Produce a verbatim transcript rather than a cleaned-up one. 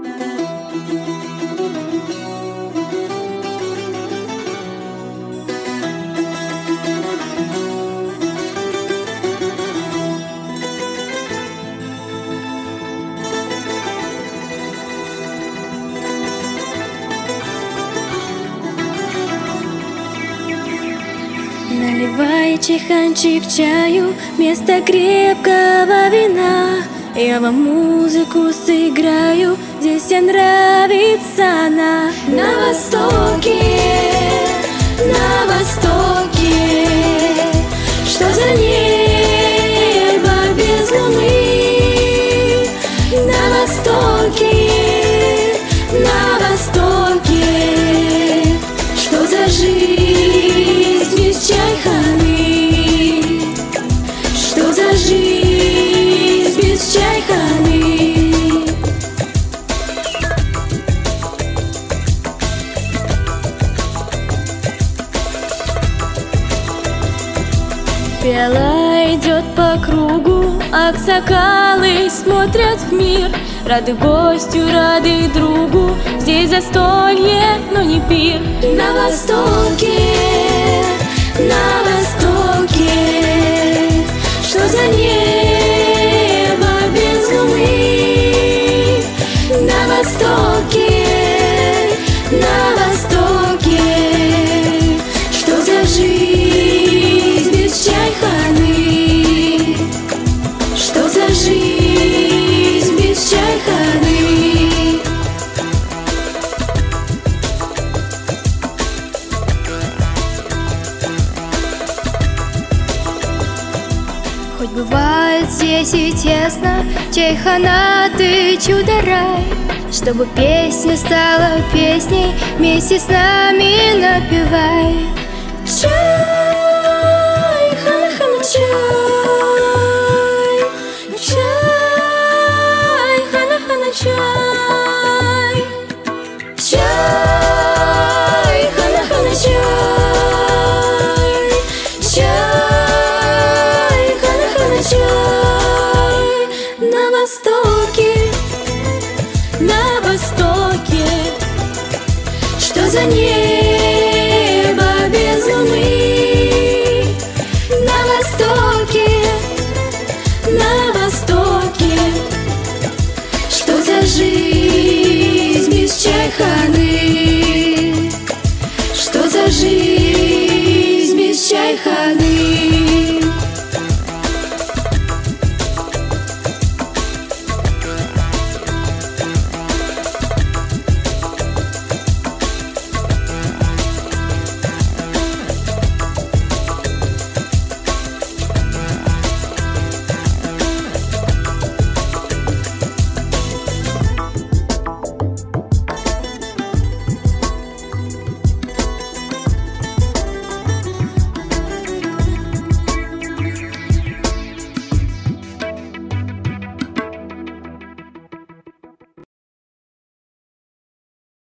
Наливай чайханчик чаю вместо крепкого вина. Я вам музыку сыграю, здесь всем нравится она. На востоке, на востоке, что за небо без луны? На востоке, на востоке, что за жизнь без чайханы? Что за жизнь без чайханы? Пиала идет по кругу, аксакалы смотрят в мир. Рады гостю, рады другу, здесь застолье, но не пир. На востоке, на востоке, что за небо без луны? На востоке, на востоке, что за жизнь без чайханы? Что за жизнь без чайханы? Хоть бывает здесь и тесно, чайхана, ты чудо-рай. Чтобы песня стала песней, вместе с нами напевай. Чай, хана-хана, чай, чай, хана-хана, чай, чай, хана-хана, чай, чай, хана-хана, чай. На востоке, на востоке, что за небо